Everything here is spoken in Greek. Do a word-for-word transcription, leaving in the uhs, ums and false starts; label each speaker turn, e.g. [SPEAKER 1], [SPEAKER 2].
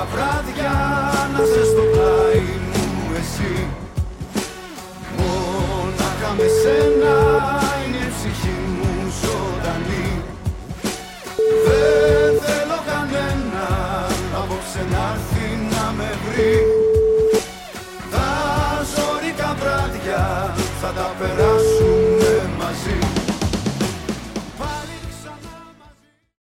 [SPEAKER 1] βράδια να σε στο πλάι μου εσύ. Μόναχα με σένα είναι η ψυχή μου ζωντανή. Δεν θέλω κανένα απόψε να έρθει να με βρει. Τα ζώρικα βράδια θα τα περάσω